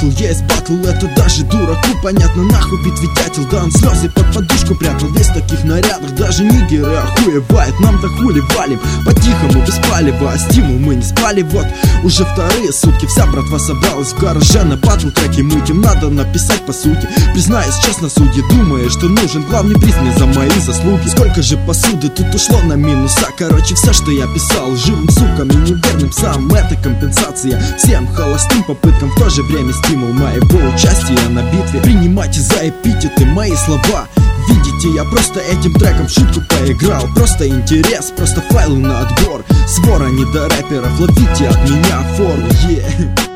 батл, есть батл, это даже дураку понятно. Нахуй бит ветятел, да он слезы под подушку прятал. Весь в таких нарядах, даже нигеры охуевают. Нам-то хули валим, по-тихому, без палева. А стимул мы не спали, вот уже вторые сутки. Вся братва собралась в гараже, на батл треки мутим. Надо написать по сути, признаюсь честно, судьи. Думаешь, что нужен главный приз мне за мои заслуги. Сколько же посуды тут ушло на минуса. Короче, все, что я писал, живым сукам и неверным псам, это компенсация всем холостым попыткам. В то же время стимул моего участия на битве. Принимайте за эпитеты мои слова. Видите, я просто этим треком в шутку поиграл. Просто интерес, просто файлы на отбор. Свора не до рэперов, ловите от меня фору, yeah.